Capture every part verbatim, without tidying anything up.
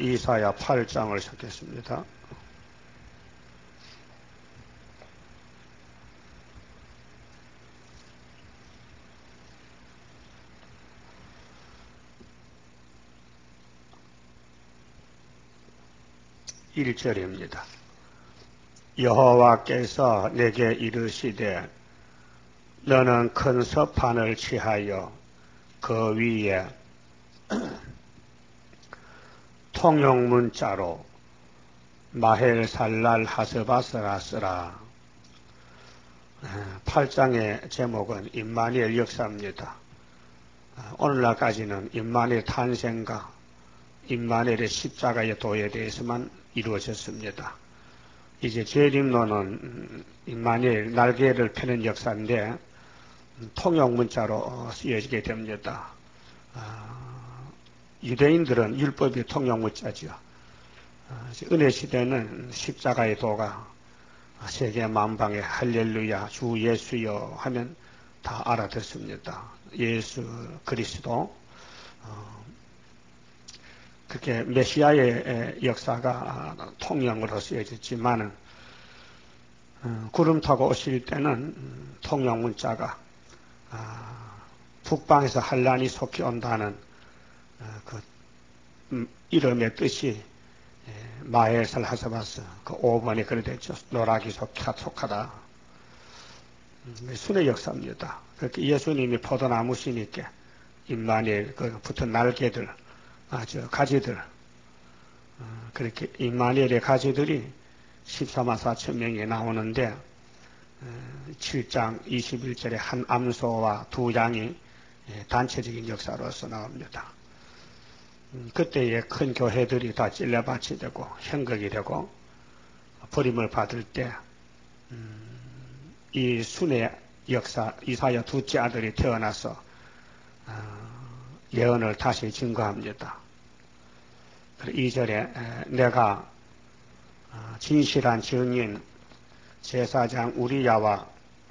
이사야 팔 장을 찾겠습니다. 일 절입니다. 여호와께서 내게 이르시되 너는 큰 서판을 취하여 그 위에 통용문자로 마헬살랄 하스바스라 쓰라. 팔 장의 제목은 임마누엘 역사입니다. 오늘날까지는 임마누엘 탄생과 임마누엘의 십자가의 도에 대해서만 이루어졌습니다. 이제 재림론은 임마누엘 날개를 펴는 역사인데 통용문자로 쓰여지게 됩니다. 유대인들은 율법이 통용문자죠. 은혜 시대는 십자가의 도가 세계 만방에 할렐루야 주 예수여 하면 다 알아듣습니다. 예수 그리스도. 그렇게 메시아의 역사가 통용으로 쓰여졌지만은 구름 타고 오실 때는 통용문자가 북방에서 환란이 속히 온다는 그 이름의 뜻이 마헬살 하스바스 그 오 번에 그래 됐죠. 노라기 속하다. 순의 역사입니다. 그렇게 예수님이 포도나무 씨니까 임마누엘 그 붙은 날개들 아주 가지들 그렇게 임마누엘의 가지들이 십사만 사천 명이 나오는데 칠 장 이십일 절에 한 암소와 두 양이 단체적인 역사로서 나옵니다. 그때의 큰 교회들이 다 찔레밭이 되고 형극이 되고 버림을 받을 때 이 순의 역사 이사야 둘째 아들이 태어나서 예언을 다시 증거합니다. 이 절에 내가 진실한 증인 제사장 우리야와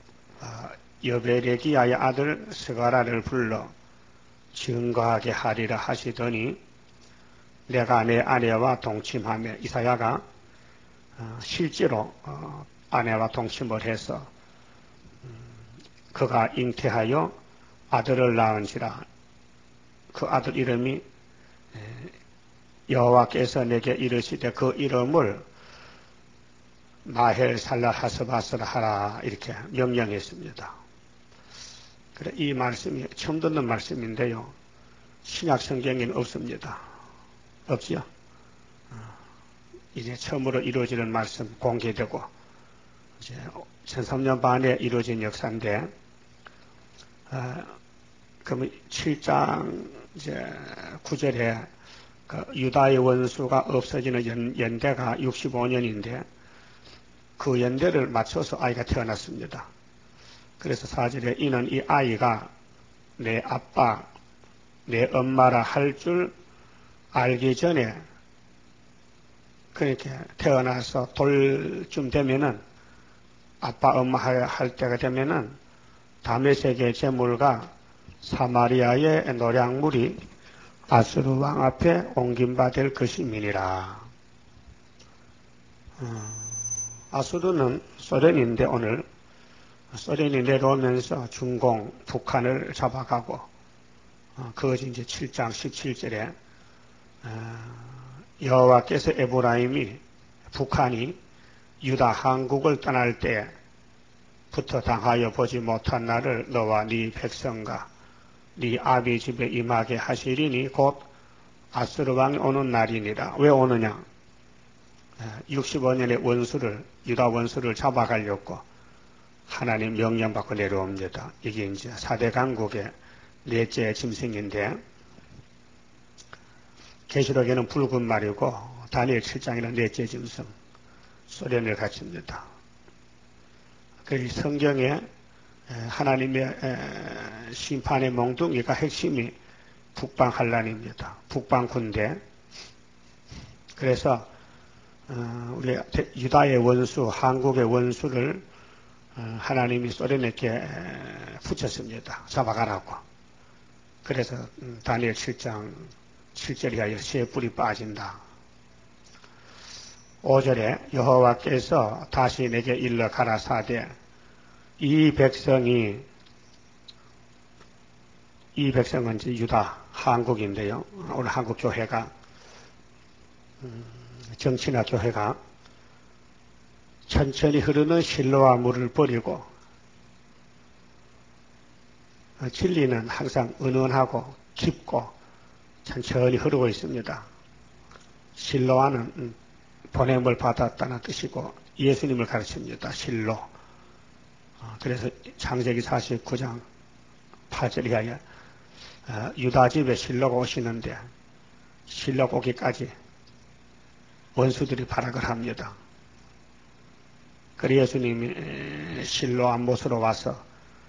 여베레기야의 아들 스가라를 불러 증거하게 하리라 하시더니 내가 내 아내와 동침하며 이사야가 실제로 아내와 동침을 해서 그가 잉태하여 아들을 낳은지라. 그 아들 이름이 여호와께서 내게 이르시되 그 이름을 마헬살랄 하스바스라 하라 이렇게 명령했습니다. 그래 이 말씀이 처음 듣는 말씀인데요. 신약 성경에는 없습니다. 없지요. 이제 처음으로 이루어지는 말씀 공개되고 이제 천삼 년 반에 이루어진 역사인데 아, 그러면 칠 장 이제 구 절에 그 유다의 원수가 없어지는 연, 연대가 육십오 년인데 그 연대를 맞춰서 아이가 태어났습니다. 그래서 사 절에 이는 이 아이가 내 아빠, 내 엄마라 할 줄 알기 전에 그렇게 태어나서 돌쯤 되면은 아빠, 엄마 할 때가 되면은 다메섹의 제물과 사마리아의 노량물이 아수르 왕 앞에 옮김받을 것임이니라. 아수르는 소련인데 오늘 소련이 내려오면서 중공, 북한을 잡아가고 그것이 이제 칠 장 십칠 절에 여호와께서 에브라임이 북한이 유다 한국을 떠날 때부터 당하여 보지 못한 날을 너와 네 백성과 네 아비 집에 임하게 하시리니 곧 아수르 왕이 오는 날이니라. 왜 오느냐? 육십오 년의 원수를 유다 원수를 잡아가려고 하나님 명령받고 내려옵니다. 이게 이제 사대 강국의 넷째 짐승인데 계시록에는 붉은 말이고 다니엘 칠 장에는 넷째 짐승 소련을 갖춥니다. 그 성경에 하나님의 심판의 몽둥이가 핵심이 북방 환란입니다. 북방 군대. 그래서 우리 유다의 원수, 한국의 원수를 하나님이 소련에게 붙였습니다. 잡아가라고. 그래서 다니엘 칠 장 칠 절에 새 뿔이 빠진다. 오 절에 여호와께서 다시 내게 일러 가라사대 이 백성이 이 백성은 이제 유다 한국인데요. 오늘 한국 교회가 정치나 교회가 천천히 흐르는 실로와 물을 버리고 진리는 항상 은은하고 깊고 천천히 흐르고 있습니다. 실로와는 보냄을 받았다는 뜻이고 예수님을 가르칩니다. 실로. 그래서 창세기 사십구 장 팔 절에 유다 집에 실로가 오시는데 실로 오기까지 원수들이 발악을 합니다. 그래서 예수님이 실로암 못으로 와서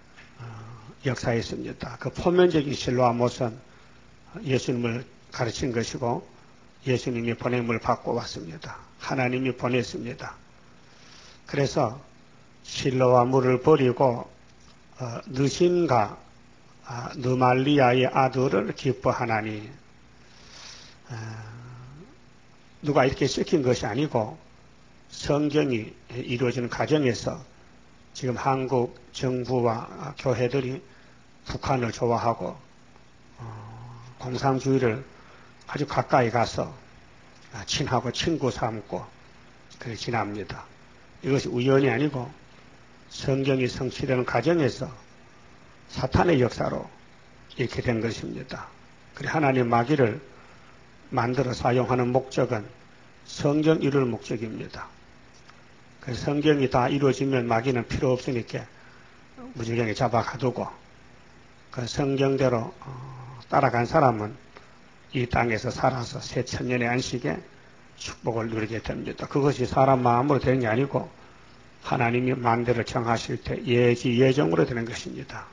역사했습니다. 그 표면적인 실로암 못은 예수님을 가르친 것이고 예수님이 보냄을 받고 왔습니다. 하나님이 보냈습니다. 그래서 실로와 물을 버리고 어, 느신과 아, 느말리아의 아들을 기뻐하나니 어, 누가 이렇게 시킨 것이 아니고 성경이 이루어지는 과정에서 지금 한국 정부와 교회들이 북한을 좋아하고 어, 공산주의를 아주 가까이 가서 친하고 친구 삼고 그렇게 지납니다. 이것이 우연이 아니고 성경이 성취되는 과정에서 사탄의 역사로 이렇게 된 것입니다. 그래 하나님 마귀를 만들어 사용하는 목적은 성경 이룰 목적입니다. 그래서 성경이 다 이루어지면 마귀는 필요 없으니까 무지경에 잡아 가두고 그 성경대로 따라간 사람은 이 땅에서 살아서 새 천년의 안식에 축복을 누리게 됩니다. 그것이 사람 마음으로 되는 게 아니고 하나님이 만대를 정하실 때 예지 예정으로 되는 것입니다.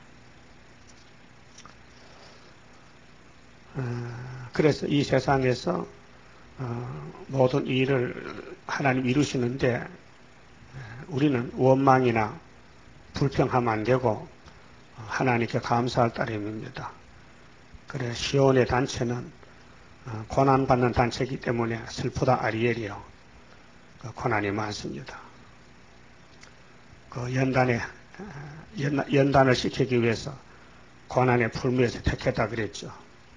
그래서 이 세상에서 모든 일을 하나님 이루시는데 우리는 원망이나 불평하면 안 되고 하나님께 감사할 따름입니다. 그래 시온의 단체는 고난받는 단체이기 때문에 슬프다 아리엘이요. 고난이 많습니다. 그 연단에 연단을 시키기 위해서 고난의 풀무에서 택했다 그랬죠.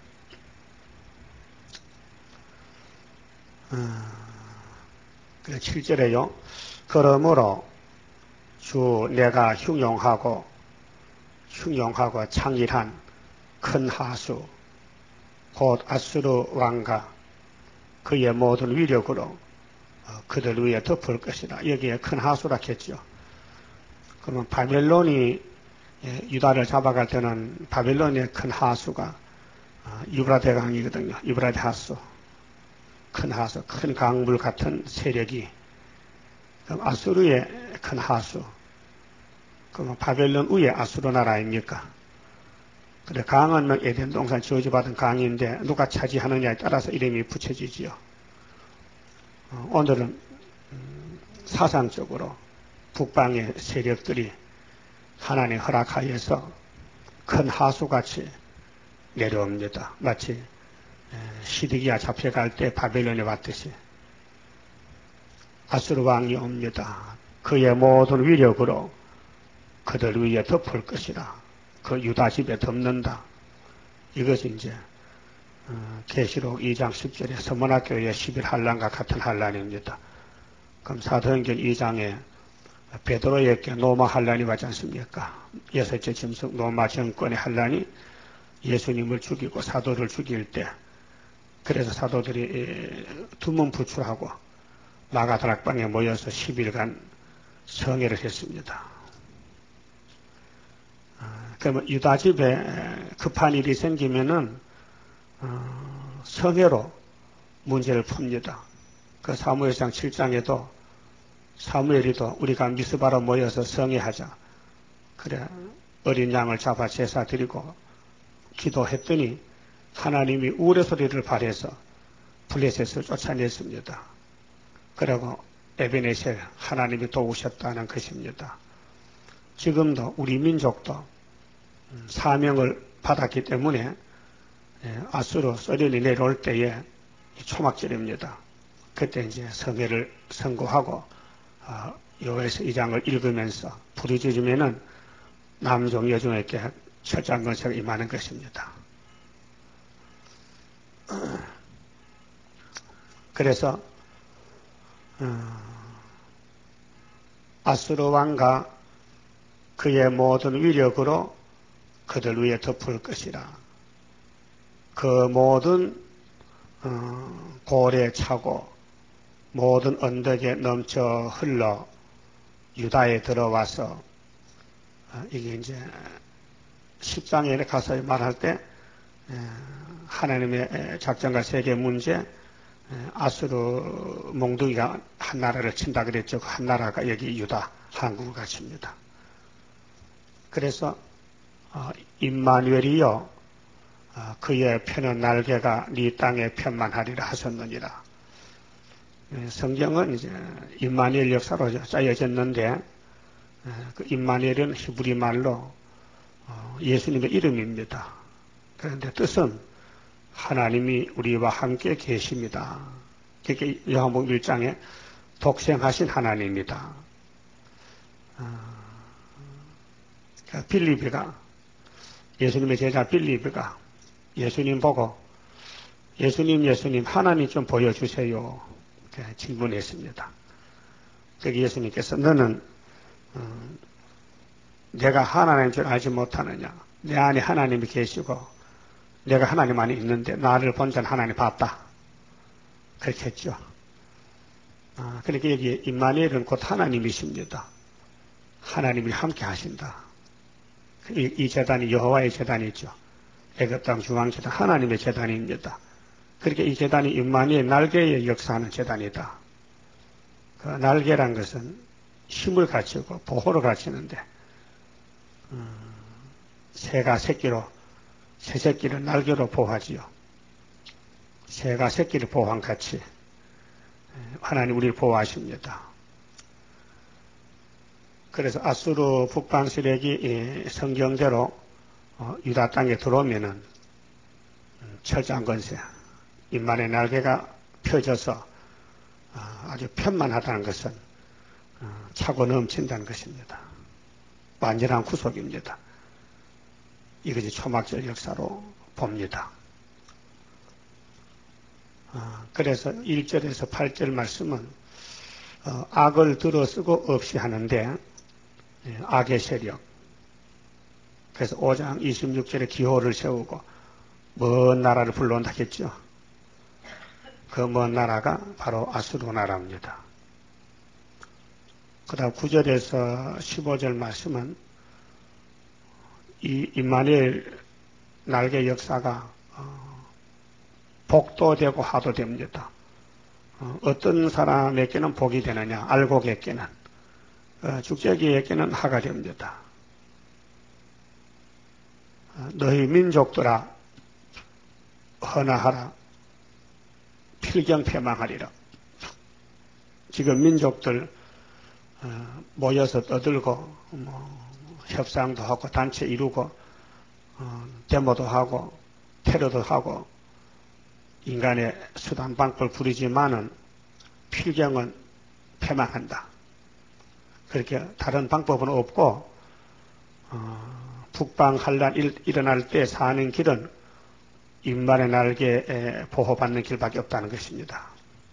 그래 칠 절에요. 그러므로 주 내가 흉용하고 흉용하고 창일한 큰 하수 곧 아수르 왕과 그의 모든 위력으로 그들 위에 덮을 것이다. 여기에 큰 하수라 했죠. 그러면 바벨론이 유다를 잡아갈 때는 바벨론의 큰 하수가 유브라데 강이거든요. 유브라데 하수. 큰 하수, 큰 강물 같은 세력이 그럼 아수르의 큰 하수. 그러면 바벨론 위에 아수르 나라 아닙니까? 그래 강은 에덴 동산 저주받은 강인데 누가 차지하느냐에 따라서 이름이 붙여지지요. 어, 오늘은 음, 사상적으로 북방의 세력들이 하나님 허락하여서 큰 하수같이 내려옵니다. 마치 시드기야 잡혀갈 때 바벨론에 왔듯이 아수르 왕이 옵니다. 그의 모든 위력으로 그들 위에 덮을 것이라. 그 유다 집에 덮는다. 이것이 이제 계시록 이 장 십 절에 서문학교의 십일 환란과 같은 환란입니다. 그럼 사도행전 이 장에 베드로에게 로마 환란이 왔지 않습니까? 여섯째 짐승 로마 정권의 환란이 예수님을 죽이고 사도를 죽일 때 그래서 사도들이 두문 부출하고 마가다락방에 모여서 십 일간 성회를 했습니다. 그러면 유다 집에 급한 일이 생기면은 성회로 문제를 풉니다. 그 사무엘상 칠 장에도 사무엘이도 우리가 미스바로 모여서 성회하자. 그래 어린 양을 잡아 제사 드리고 기도했더니 하나님이 우레 소리를 발해서 블레셋을 쫓아냈습니다. 그리고 에베네셀 하나님이 도우셨다는 것입니다. 지금도 우리 민족도 사명을 받았기 때문에 아수르 소련이 내려올 때에 초막절입니다. 그때 이제 성회를 선고하고 어, 요에서 이 장을 읽으면서 부르짖으면은 남종 여종에게 철저한 권세가 임하는 것입니다. 그래서 어, 아수르 왕과 그의 모든 위력으로 그들 위에 덮을 것이라. 그 모든 어, 고래 차고 모든 언덕에 넘쳐 흘러 유다에 들어와서 어, 이게 이제 십 장에 가서 말할 때 에, 하나님의 작전과 세계 문제, 에, 아수르 몽둥이가 한 나라를 친다 그랬죠. 한 나라가 여기 유다, 한국을 갖춥니다. 그래서 어, 임마누엘이여 어, 그의 펴는 날개가 네 땅에 편만하리라 하셨느니라. 에, 성경은 이제 임마누엘 역사로 짜여졌는데 에, 그 임마누엘은 히브리 말로 어, 예수님의 이름입니다. 그런데 뜻은 하나님이 우리와 함께 계십니다. 그게 요한복음 일 장에 독생하신 하나님입니다. 어, 빌립이가 예수님의 제자 빌립이가 예수님 보고 예수님 예수님 하나님 좀 보여주세요. 질문했습니다. 그게 예수님께서 너는 어, 내가 하나님인 줄 알지 못하느냐. 내 안에 하나님이 계시고 내가 하나님 안에 있는데 나를 본 자는 하나님 봤다. 그렇게 했죠. 아, 그러니까 여기 임마누엘은 곧 하나님이십니다. 하나님이 함께 하신다. 이, 이 재단이 여호와의 재단이죠. 애굽 땅 중앙 재단 하나님의 재단입니다. 그렇게 이 재단이 임마누엘 날개에 역사하는 재단이다. 그 날개란 것은 힘을 갖추고 보호를 갖추는데 음, 새가 새끼로 새 새끼를 날개로 보호하지요. 새가 새끼를 보호한 같이 하나님 우리를 보호하십니다. 그래서 아수르 북방 세력이 성경대로 유다 땅에 들어오면은 철저한 권세, 인만의 날개가 펴져서 아주 편만하다는 것은 차고 넘친다는 것입니다. 완전한 구속입니다. 이것이 초막절 역사로 봅니다. 그래서 일 절에서 팔 절 말씀은 악을 들어쓰고 없이 하는데 악의 세력. 그래서 오 장 이십육 절에 기호를 세우고 먼 나라를 불러온다 했죠. 그 먼 나라가 바로 아수르 나라입니다. 그 다음 구 절에서 십오 절 말씀은 이 임마누엘 날개 역사가 복도 되고 하도 됩니다. 어떤 사람에게는 복이 되느냐, 알곡에게는, 죽재기에게는 하가 됩니다. 너희 민족들아 헌화하라, 필경패망하리라. 지금 민족들 모여서 떠들고 뭐 협상도 하고 단체 이루고 데모도 하고 테러도 하고 인간의 수단 방법을 부리지만은 필경은 패망한다. 그렇게 다른 방법은 없고 어, 북방 환란 일어날 때 사는 길은 인간의 날개에 보호받는 길밖에 없다는 것입니다.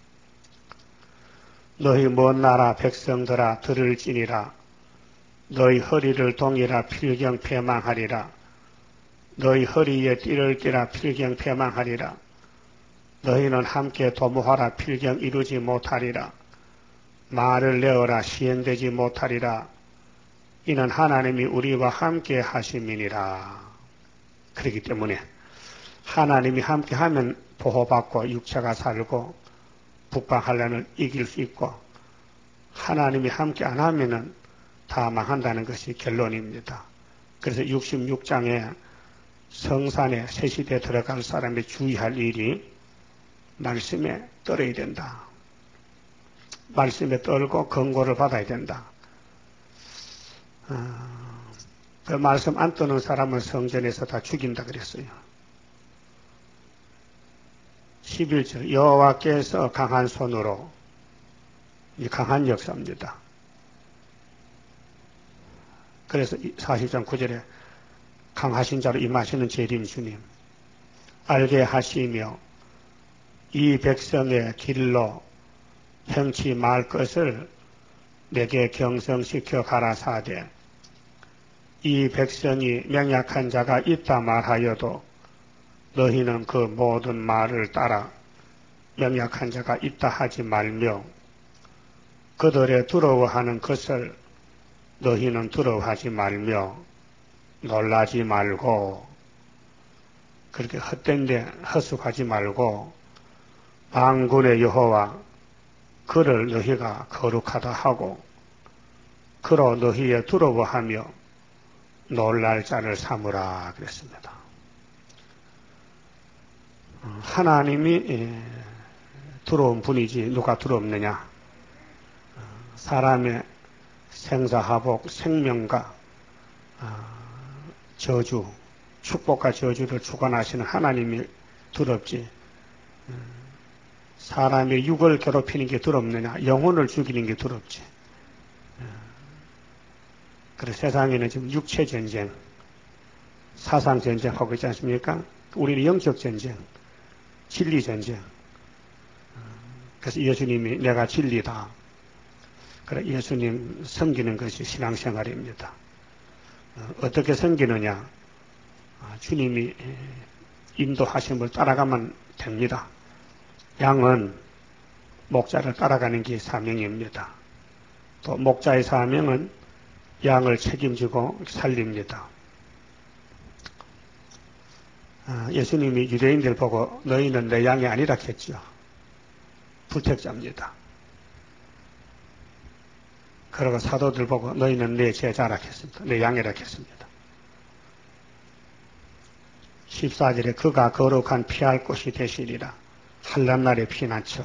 너희 먼 나라 백성들아 들을지니라. 너희 허리를 동이라 필경 패망하리라. 너희 허리에 띠를 띠라 필경 패망하리라. 너희는 함께 도모하라 필경 이루지 못하리라. 말을 내어라 시행되지 못하리라. 이는 하나님이 우리와 함께 하심이니라. 그렇기 때문에 하나님이 함께 하면 보호받고 육체가 살고 북방 환란을 이길 수 있고 하나님이 함께 안 하면은 다 망한다는 것이 결론입니다. 그래서 육십육 장에 성산에 새 시대에 들어갈 사람이 주의할 일이 말씀에 떨어야 된다. 말씀에 떨고 권고를 받아야 된다. 어, 그 말씀 안 떠는 사람은 성전에서 다 죽인다 그랬어요. 십일 절 여호와께서 강한 손으로, 이 강한 역사입니다. 그래서 사십 장 구 절에 강하신 자로 임하시는 재림 주님, 알게 하시며 이 백성의 길로 행치 말 것을 내게 경성시켜 가라사대, 이 백성이 명약한 자가 있다 말하여도 너희는 그 모든 말을 따라 명약한 자가 있다 하지 말며 그들의 두려워하는 것을 너희는 두려워하지 말며 놀라지 말고, 그렇게 헛된데 헛숙하지 말고 만군의 여호와 그를 너희가 거룩하다 하고 그로 너희의 두려워하며 놀랄 자를 삼으라 그랬습니다. 하나님이 두려운 분이지 누가 두렵느냐. 사람의 생사화복, 생명과 저주, 축복과 저주를 주관하시는 하나님이 두렵지, 사람의 육을 괴롭히는 게 두렵느냐, 영혼을 죽이는 게 두렵지. 그래서 세상에는 지금 육체 전쟁, 사상 전쟁하고 있지 않습니까? 우리는 영적 전쟁, 진리 전쟁. 그래서 예수님이 내가 진리다. 그래 예수님 섬기는 것이 신앙생활입니다. 어떻게 섬기느냐? 주님이 인도하심을 따라가면 됩니다. 양은 목자를 따라가는 게 사명입니다. 또 목자의 사명은 양을 책임지고 살립니다. 예수님이 유대인들 보고 너희는 내 양이 아니라 했죠. 불택자입니다. 그러고 사도들 보고 너희는 내 제자라 했습니다. 내 양이라 했습니다. 십사 절에 그가 거룩한 피할 곳이 되시리라. 한란날에 피난처.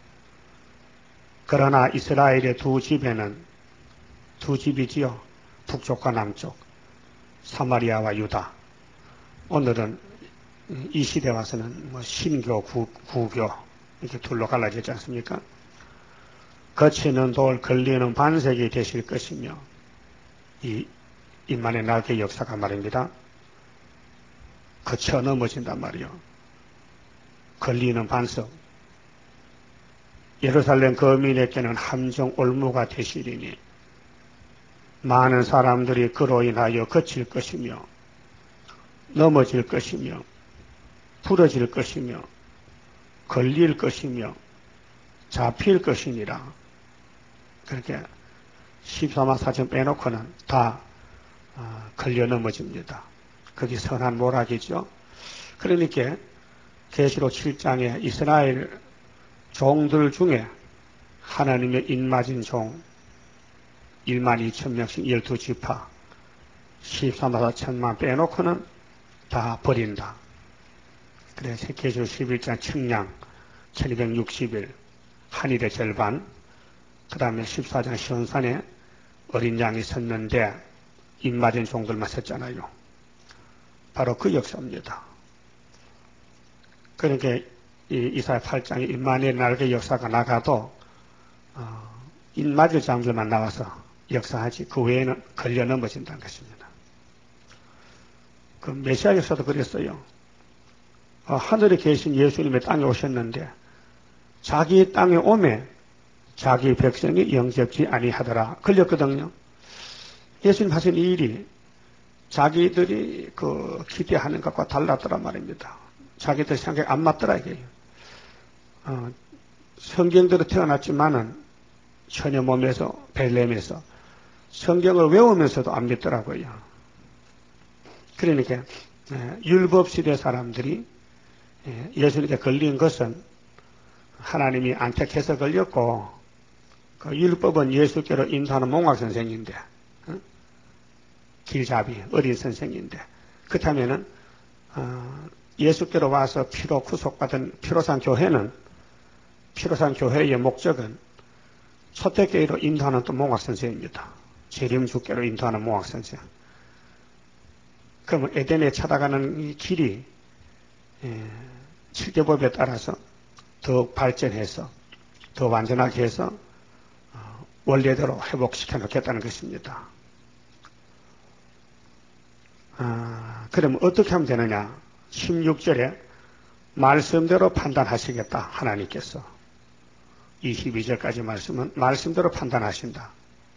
그러나 이스라엘의 두 집에는, 두 집이지요. 북쪽과 남쪽, 사마리아와 유다. 오늘은 이 시대 와서는 뭐 신교, 구, 구교 이렇게 둘로 갈라지지 않습니까? 거치는 돌, 걸리는 반석이 되실 것이며, 이 임만의 날개 역사가 말입니다. 거쳐 넘어진단 말이요. 걸리는 반석. 예루살렘 거민에게는 함정 올무가 되시리니 많은 사람들이 그로 인하여 거칠 것이며 넘어질 것이며 부러질 것이며 걸릴 것이며 잡힐 것이니라. 그렇게 십사만 사천 빼놓고는 다 걸려 넘어집니다. 그게 선한 모락이죠. 그러니까 계시록 칠 장에 이스라엘 종들 중에 하나님의 인맞은 종 일만 이천 명씩 열두 지파 십사만 사천만 빼놓고는 다 버린다. 그래서 계시록 십일 장 측량 천이백육십 일 한일의 절반, 그 다음에 십사 장 시온산에 어린 양이 섰는데 입맞은 종들만 섰잖아요. 바로 그 역사입니다. 그러니까 이 이사야 팔 장에 임마누엘 날개 역사가 나가도 어, 입맞을 장들만 나와서 역사하지 그 외에는 걸려 넘어진다는 것입니다. 그 메시아 역사도 그랬어요. 어, 하늘에 계신 예수님의 땅에 오셨는데 자기 땅에 오매 자기 백성이 영접지 아니하더라. 걸렸거든요. 예수님 하신 이 일이 자기들이 그 기대하는 것과 달랐더라 말입니다. 자기들 생각에 안 맞더라 이게. 어, 성경대로 태어났지만은 처녀 몸에서 벨렘에서 성경을 외우면서도 안 믿더라고요. 그러니까 율법 시대 사람들이 예수님께 걸린 것은 하나님이 안 택해서 걸렸고, 그 율법은 예수께로 인도하는 몽학 선생인데, 어? 길잡이 어린 선생인데, 그렇다면은 어, 예수께로 와서 피로 구속받은 피로산 교회는 피로산 교회의 목적은 초대교회로 인도하는 또 몽학 선생입니다. 재림주께로 인도하는 몽학 선생. 그러면 에덴에 찾아가는 이 길이 예, 칠계법에 따라서 더욱 발전해서 더 완전하게 해서 원래대로 회복시켜 놓겠다는 것입니다. 아, 그럼 어떻게 하면 되느냐? 십육 절에 말씀대로 판단하시겠다 하나님께서. 이십이 절까지 말씀은 말씀대로 판단하신다.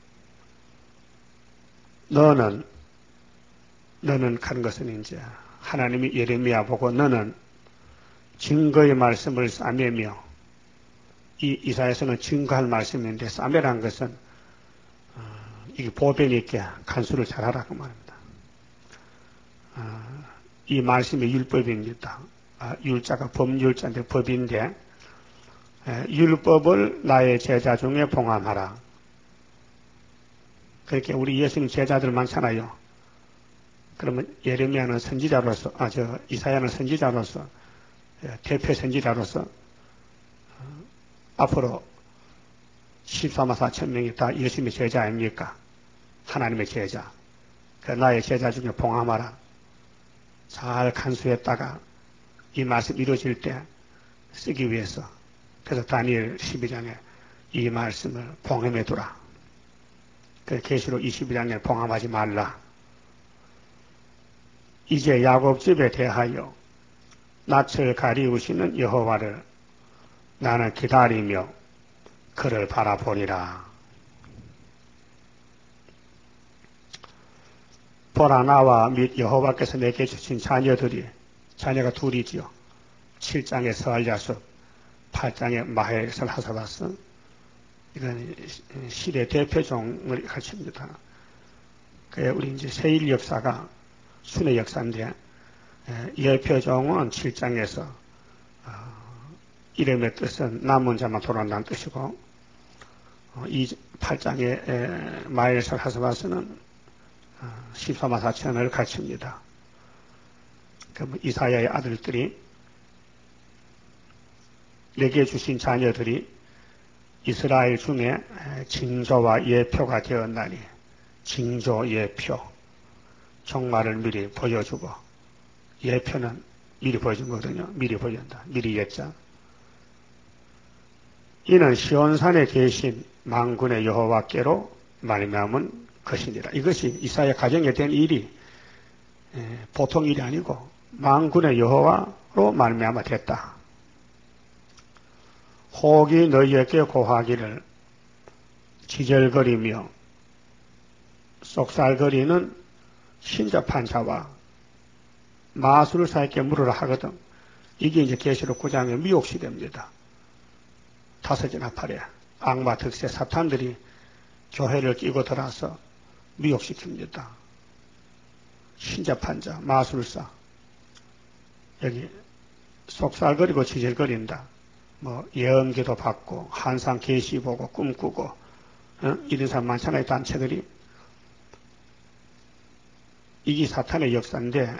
너는 너는 하는 것은 이제 하나님이 예레미야 보고 너는 증거의 말씀을 싸매며, 이 이사야서는 증거할 말씀인데 싸매란 것은 어, 이게 보변 있게 간수를 잘하라 그 말입니다. 어, 이 말씀이 율법입니다. 아, 율자가 법율자인데 법인데 에, 율법을 나의 제자 중에 봉함하라. 그렇게 우리 예수님 제자들 많잖아요. 그러면 예레미야는 선지자로서, 아, 저 이사야는 선지자로서, 대표 선지자로서 어, 앞으로 십사만 사천 명이 다 예수님의 제자 아닙니까? 하나님의 제자. 그 나의 제자 중에 봉함하라. 잘 간수했다가 이 말씀 이루어질 때 쓰기 위해서. 그래서 다니엘 십이 장에 이 말씀을 봉함해 두라. 그 계시록 이십이 장에 봉함하지 말라. 이제 야곱 집에 대하여 낯을 가리우시는 여호와를 나는 기다리며 그를 바라보리라. 보라, 나와 및 여호와께서 내게 주신 자녀들이, 자녀가 둘이지요. 칠 장에 스알랴숲, 팔 장에 마헬 하사바스. 이건 시대 대표종을 가르칩니다. 그 우리 이제 세일 역사가 순의 역사인데, 예표종은 칠 장에서 이름의 뜻은 남은 자만 돌아온다는 뜻이고, 이 팔 장의 마엘설 하사바스는 십사만 사천을 가르칩니다. 그럼 이사야의 아들들이, 내게 주신 자녀들이 이스라엘 중에 징조와 예표가 되었나니, 징조, 예표, 종말을 미리 보여주고, 예표는 미리 보여준 거거든요. 미리 보여준다. 미리 예자. 이는 시온산에 계신 만군의 여호와께로 말미암은 것이니라. 이것이 이사야 가정에 된 일이 보통 일이 아니고 만군의 여호와로 말미암아 됐다. 혹이 너희에게 고하기를 지절거리며 쏙살거리는 신접한 자와 마술사에게 물으라 하거든. 이게 이제 계시록 구 장의 미혹시대입니다. 다섯이나 팔에 악마 득세 사탄들이 교회를 끼고 들어서 미혹시킵니다. 신접한 자, 마술사. 여기 속살거리고 지질거린다. 뭐 예언기도 받고 한상 계시 보고 꿈꾸고 어? 이런 사람 많잖아요. 단체들이. 이게 사탄의 역사인데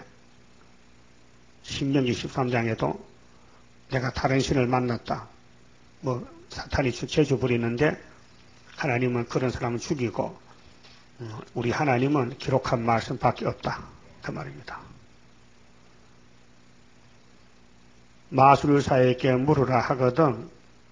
신명기 십삼 장에도 내가 다른 신을 만났다. 뭐 사탄이 제주 부리는데 하나님은 그런 사람을 죽이고 우리 하나님은 기록한 말씀밖에 없다. 그 말입니다. 마술사에게 물으라 하거든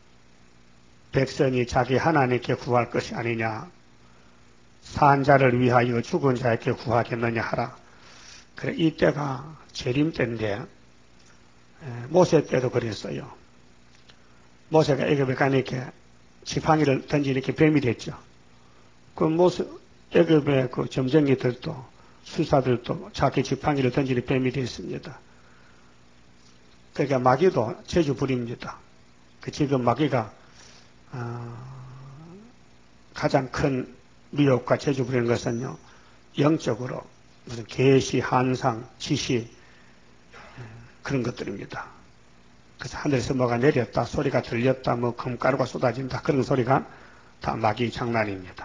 백성이 자기 하나님께 구할 것이 아니냐. 산 자를 위하여 죽은 자에게 구하겠느냐 하라. 그래, 이때가 재림 때인데 모세 때도 그랬어요. 모세가 애굽에 가니까 지팡이를 던지니까 뱀이 됐죠. 그 모세, 애굽의 그 점쟁이들도 수사들도 자기 지팡이를 던지니 뱀이 됐습니다. 그러니까 마귀도 제주 부립니다. 그 지금 마귀가 어, 가장 큰 미혹과 제주 부리는 것은요, 영적으로 무슨 계시, 한상, 지시 그런 것들입니다. 그래서 하늘에서 뭐가 내렸다, 소리가 들렸다, 뭐 금가루가 쏟아진다, 그런 소리가 다 마귀 장난입니다.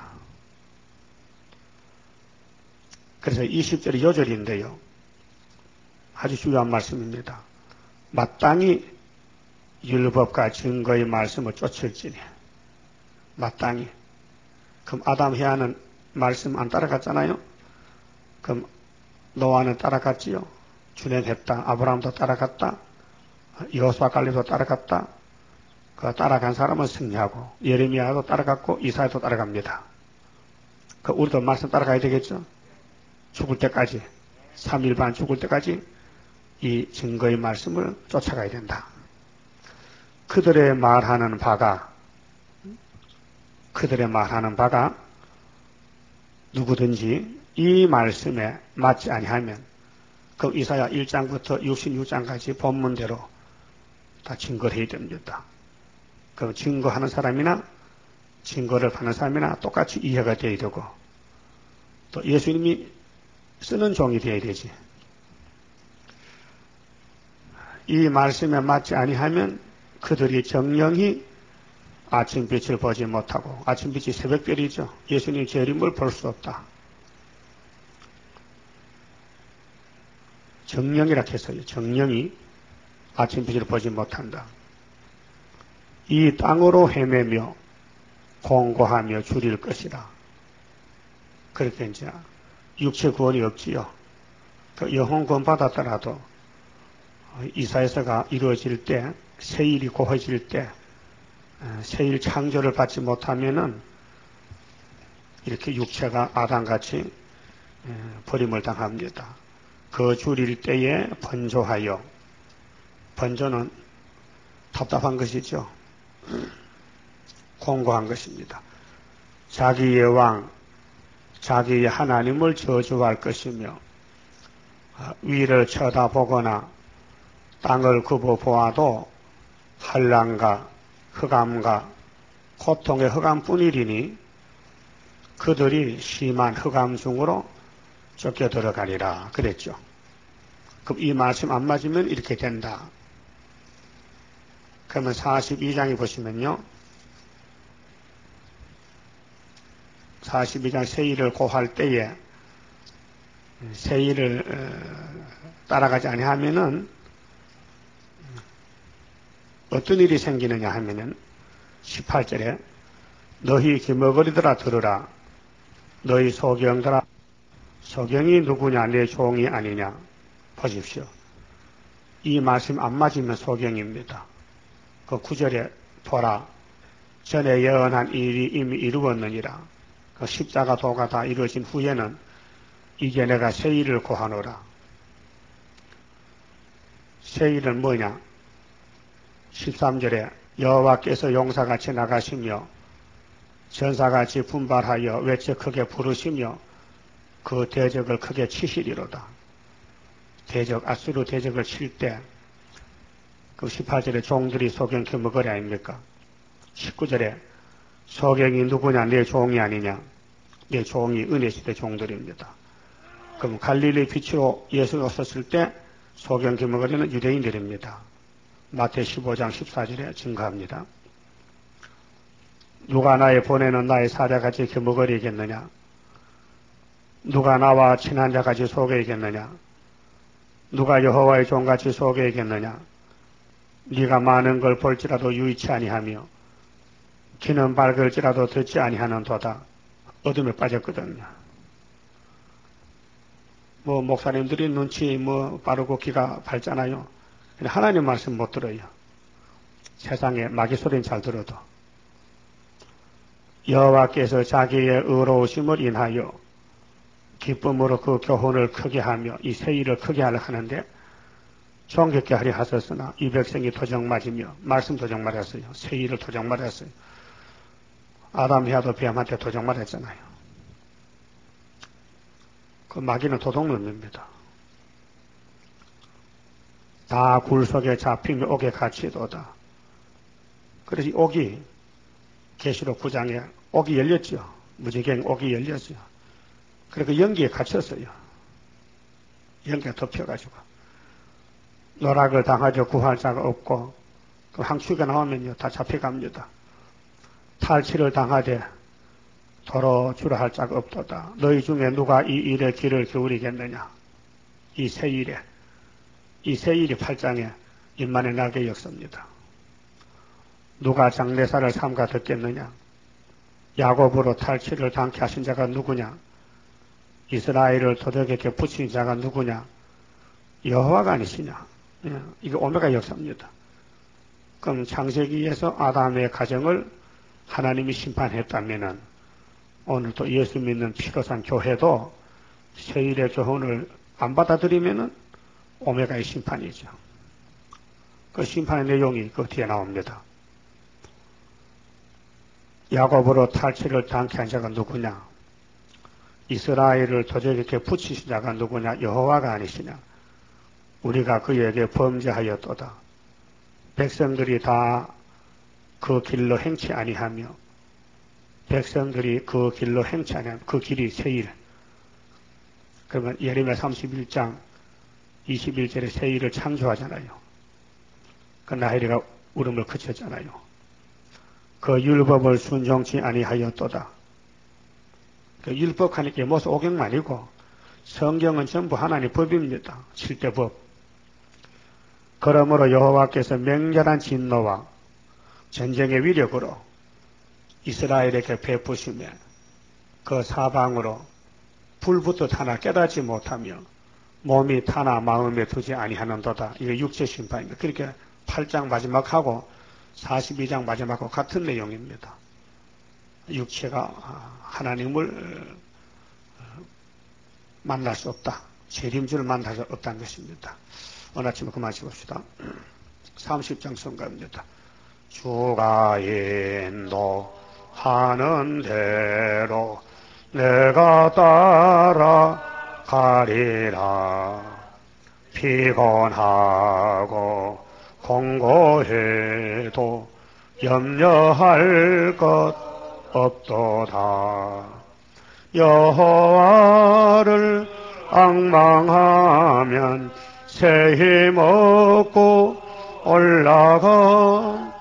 그래서 이십 절이 요절인데요. 아주 중요한 말씀입니다. 마땅히 율법과 증거의 말씀을 쫓을지니. 마땅히. 그럼 아담 해하는 말씀 안 따라갔잖아요. 그럼 노아는 따라갔지요. 준행했다. 아브라함도 따라갔다. 여호수아 갈렙도 따라갔다. 그 따라간 사람은 승리하고 예레미야도 따라갔고 이사야도 따라갑니다. 그 우리도 말씀 따라가야 되겠죠. 죽을 때까지 삼 일 반 죽을 때까지 이 증거의 말씀을 쫓아가야 된다. 그들의 말하는 바가 그들의 말하는 바가 누구든지 이 말씀에 맞지 아니하면 그 이사야 일 장부터 육십육 장까지 본문대로 다 증거를 해야 됩니다. 그 증거하는 사람이나 증거를 받는 사람이나 똑같이 이해가 되어야 되고 또 예수님이 쓰는 종이 되어야 되지. 이 말씀에 맞지 아니하면 그들이 정령이 아침빛을 보지 못하고 아침빛이 새벽별이죠. 예수님 재림을 볼 수 없다. 정령이라 했어요. 정령이 아침빛을 보지 못한다. 이 땅으로 헤매며 공고하며 줄일 것이라. 그렇게 이제 육체 구원이 없지요. 그 영혼 구원 받았더라도 이사야서가 이루어질 때, 새일이 고해질 때, 새일 창조를 받지 못하면은 이렇게 육체가 아담같이 버림을 당합니다. 그 줄일 때에 번조하여, 번조는 답답한 것이죠. 공고한 것입니다. 자기의 왕, 자기의 하나님을 저주할 것이며 위를 쳐다보거나 땅을 굽어보아도 한란과 흑암과 고통의 흑암뿐이리니 그들이 심한 흑암 중으로 쫓겨 들어가리라 그랬죠. 그럼 이 말씀 안 맞으면 이렇게 된다. 그러면 사십이 장에 보시면요. 사십이 장 세일을 고할 때에 세일을 따라가지 아니하면은 어떤 일이 생기느냐 하면은 십팔 절에 너희 기머거리들아 들으라. 너희 소경들아. 소경이 누구냐? 내 종이 아니냐? 보십시오. 이 말씀 안 맞으면 소경입니다. 그 구 절에 보라. 전에 예언한 일이 이미 이루었느니라. 그 십자가 도가 다 이루어진 후에는 이제 내가 새 일을 고하노라. 새 일은 뭐냐? 십삼 절에 여호와께서 용사같이 나가시며 전사같이 분발하여 외쳐 크게 부르시며 그 대적을 크게 치시리로다. 대적, 아수르 대적을 칠 때 그 십팔 절에 종들이 소경 기머거리 아닙니까? 십구 절에 소경이 누구냐? 내 종이 아니냐? 내 종이 은혜시대 종들입니다. 그럼 갈릴리 빛으로 예수 오셨을 때 소경 기머거리는 유대인들입니다. 마태 십오 장 십사 절에 증거합니다. 누가 나의 보내는 나의 사자같이 기머거리겠느냐? 누가 나와 친한 자같이 속이겠느냐? 누가 여호와의 종같이 속이겠느냐? 네가 많은 걸 볼지라도 유의치 아니하며 귀는 밝을지라도 듣지 아니하는 도다. 어둠에 빠졌거든요. 뭐 목사님들이 눈치 뭐 빠르고 귀가 밝잖아요. 하나님 말씀 못 들어요. 세상에 마귀 소리는 잘 들어도. 여호와께서 자기의 의로우심을 인하여 기쁨으로 그 교훈을 크게 하며 이 세일을 크게 하려 하는데 정겹게 하려 하셨으나 이 백성이 도적 맞으며 말씀 도적 맞았어요. 세일을 도적 맞았어요. 아담 해도 뱀한테 도적 맞았잖아요. 그 마귀는 도둑놈입니다. 다 굴 속에 잡히며 옥에 갇히도다. 그래서 이 옥이 계시록 구 장에 옥이 열렸죠. 무지개 옥이 열렸죠. 그리고 연기에 갇혔어요. 연기가 덮여가지고 노락을 당하죠. 구할 자가 없고 그 항추가 나오면요 다 잡혀갑니다. 탈취를 당하되 도로 주라 할 자가 없도다. 너희 중에 누가 이 일에 귀를 기울이겠느냐? 이 새 일에 이 새 일이 팔 장에 임만의 날개 역사입니다. 누가 장례사를 삼가 듣겠느냐? 야곱으로 탈취를 당케 하신 자가 누구냐? 이스라엘을 도덕에게 붙인 자가 누구냐? 여호와가 아니시냐? 이게 오메가 역사입니다. 그럼 창세기에서 아담의 가정을 하나님이 심판했다면은 오늘도 예수 믿는 피가 산 교회도 세일의 교훈을 안 받아들이면은 오메가의 심판이죠. 그 심판의 내용이 그 뒤에 나옵니다. 야곱으로 탈취를 당케 한 자가 누구냐? 이스라엘을 도저히 이렇게 붙이신 자가 누구냐? 여호와가 아니시냐? 우리가 그에게 범죄하였도다. 백성들이 다 그 길로 행치 아니하며 백성들이 그 길로 행치 아니하며 그 길이 세일. 그러면 예레미야 삼십일 장 이십일 절에 세일을 창조하잖아요. 그 라헬이가 울음을 그쳤잖아요. 그 율법을 순종치 아니하였도다. 그 율법하니까 모두 오경만이고 성경은 전부 하나님의 법입니다. 칠대 법. 그러므로 여호와께서 맹렬한 진노와 전쟁의 위력으로 이스라엘에게 베푸시며 그 사방으로 불붙듯 하나 깨닫지 못하며 몸이 타나 마음에 두지 아니하는도다. 이게 육체 심판입니다. 그렇게 팔 장 마지막하고 사십이 장 마지막하고 같은 내용입니다. 육체가 하나님을 만날 수 없다. 재림주를 만날 수 없다는 것입니다. 오늘 아침에 그만 봅시다. 삼십 장 성가입니다. 주가 인도하는 대로 내가 따라가리라. 피곤하고 공고해도 염려할 것 없도다. 여호와를 앙망하면 새 힘 얻고 올라가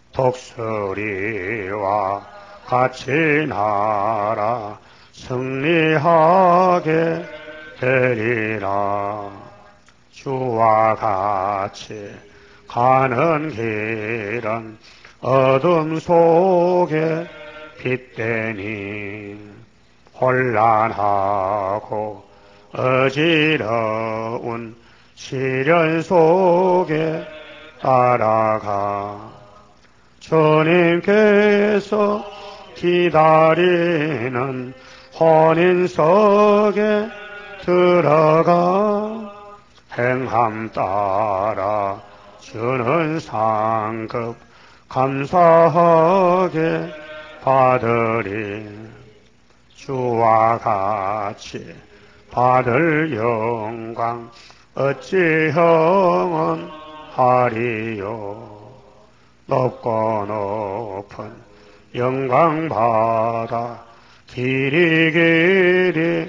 독수리와 같이 날아 승리하게 되리라. 주와 같이 가는 길은 어둠 속에 빛되니 혼란하고 어지러운 시련 속에 따라가 주님께서 기다리는 혼인석에 들어가 행함 따라 주는 상급 감사하게 받으리. 주와 같이 받을 영광 어찌 형언하리요. 높고 높은 영광 받아 길이 길이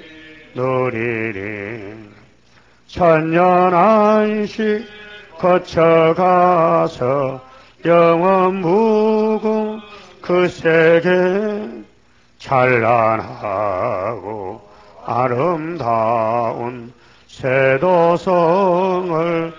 누리리. 천년 안식 거쳐가서 영원 무궁 그 세계 찬란하고 아름다운 세도성을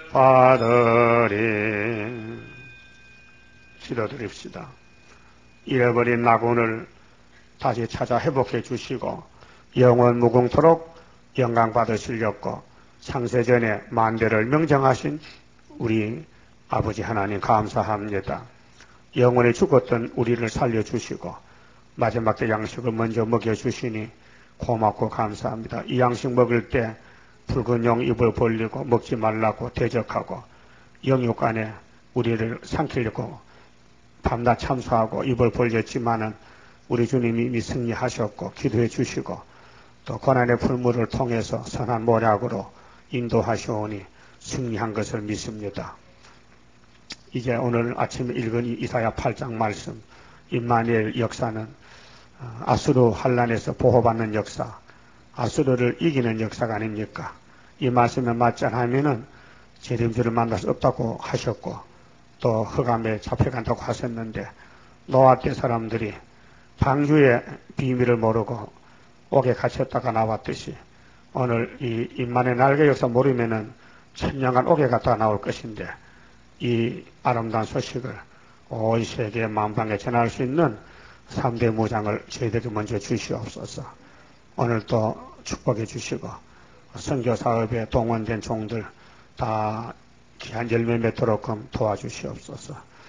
받으리. 기도드립시다. 잃어버린 낙원을 다시 찾아 회복해 주시고 영원 무궁토록 영광 받으시려고 창세전에 만대를 명정하신 우리 아버지 하나님 감사합니다. 영원히 죽었던 우리를 살려주시고 마지막 때 양식을 먼저 먹여주시니 고맙고 감사합니다. 이 양식 먹을 때 붉은 용 입을 벌리고 먹지 말라고 대적하고 영육간에 우리를 삼키려고 밤낮 참수하고 입을 벌렸지만은 우리 주님이 이미 승리하셨고 기도해 주시고 또 고난의 풀물을 통해서 선한 모략으로 인도하시오니 승리한 것을 믿습니다. 이제 오늘 아침에 읽은 이사야 팔 장 말씀, 임마누엘 역사는 아수르 환란에서 보호받는 역사, 아수르를 이기는 역사가 아닙니까? 이 말씀에 맞잖아면은 재림주를 만날 수 없다고 하셨고 또 흑암에 잡혀간다고 하셨는데 노아 때 사람들이 방주의 비밀을 모르고 옥에 갇혔다가 나왔듯이 오늘 이 임마누엘 날개 역사 모르면은 천년간 옥에 갔다가 나올 것인데 이 아름다운 소식을 온 세계 만방에 전할 수 있는 삼 대 무장을 저희들에게 먼저 주시옵소서. 오늘도 축복해 주시고 선교 사업에 동원된 종들 다 귀한 열매 맺도록 도와주시옵소서.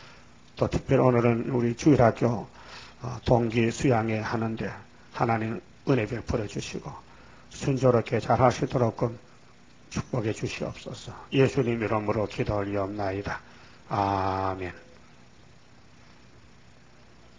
또 특별히 오늘은 우리 주일학교 동기 수양회 하는데 하나님 은혜 베풀어 주시고 순조롭게 잘 하시도록 축복해 주시옵소서. 예수님 이름으로 기도 올리옵나이다. 아멘.